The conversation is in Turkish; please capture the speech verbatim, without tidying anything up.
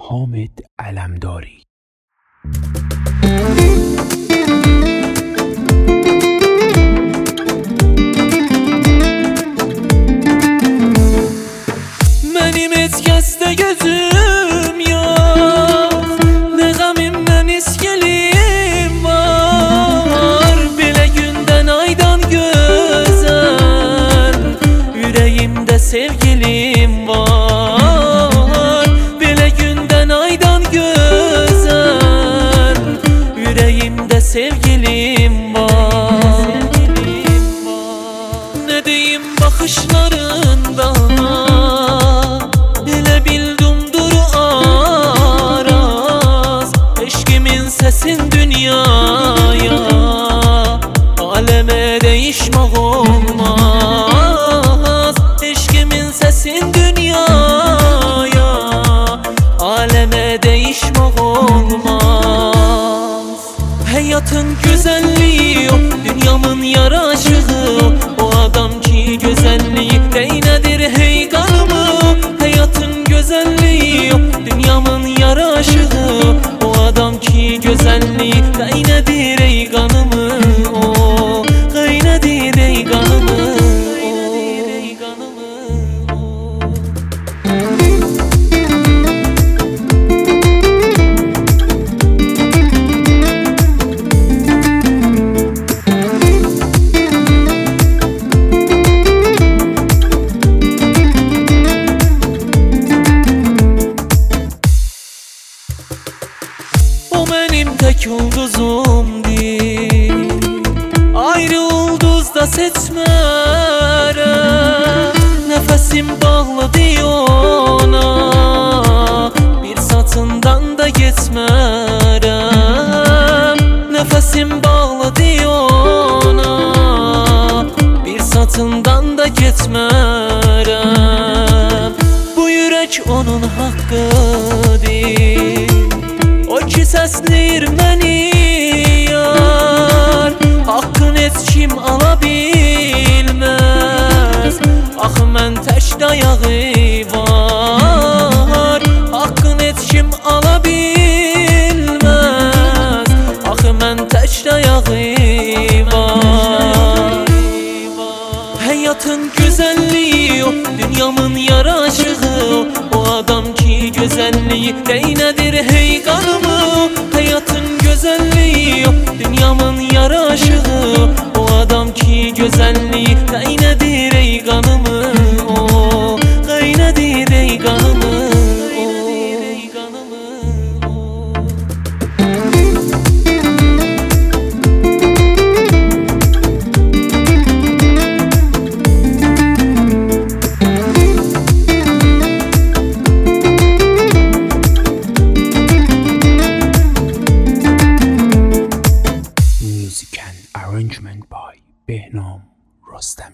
حامد علمداری. Benim etkeste gözüm yok, ne gamim ne miskelim var. Bile günden aydan güzel, yüreğimde sevgilim var. Bile günden aydan güzel, yüreğimde sevgilim var. Ne diyeyim bakışlarından, sesin dünyaya, aleme değişmek olmaz. Eşkimin sesin dünyaya, aleme değişmek olmaz. Hayatın güzelliği yok, dünyamın yaraşığı. O adam ki güzelliği neynedir hey kanımı. Hayatın güzelliği yok, dünyamın yaraşığı. O adam ki güzelliği kaynadır ey kanımı. O kaynadır ey kanımı. O benim tek ulduzumdu, ayrı ulduz da seçmerem. Nefesim bağlıdı ona, bir satından da geçmerem. Nefesim bağlıdı ona, bir satından da geçmerem. Bu yürek onun hakkıdır, o ki səsləyir məni yar. Haqqın heç kim ala bilməz, axı mən tək dayağı var. Haqqın heç kim ala bilməz, axı mən tək dayağı var. Həyatın güzelliği yok, dünyamın yaraşığı. O adam ki güzelliği neynedir hey kanımı. Hayatın güzelliği yok, dünyamın yaraşığı. O adam ki güzelliği neynedir ey kanımı. O kaynadır ey kanımı. Music and arrangement by Behnam Rostam.